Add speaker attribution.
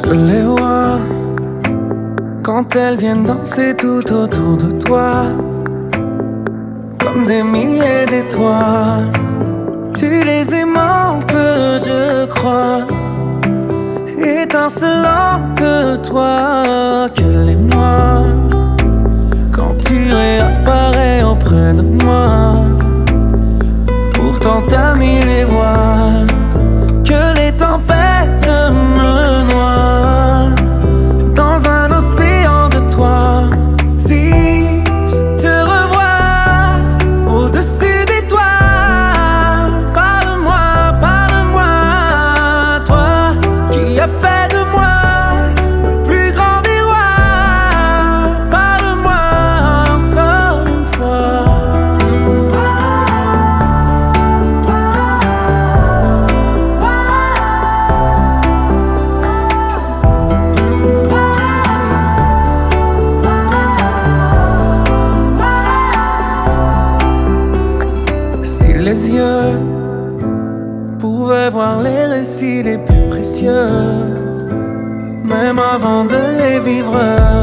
Speaker 1: Je les vois quand elles viennent danser tout autour de toi, comme des milliers d'étoiles. Tu les aimantes, je crois, étincelante, toi, qu'elle et moi. Quand tu réapparais auprès de moi, pourtant t'as mis les voiles, que les tempêtes me noient dans un océan de toi. Si je te revois au-dessus des toits, parle-moi, toi qui as fait de moi le plus grand des rois. Parle-moi encore une fois. Si les yeux pouvaient voir les récits les plus précieux, même avant de les vivre,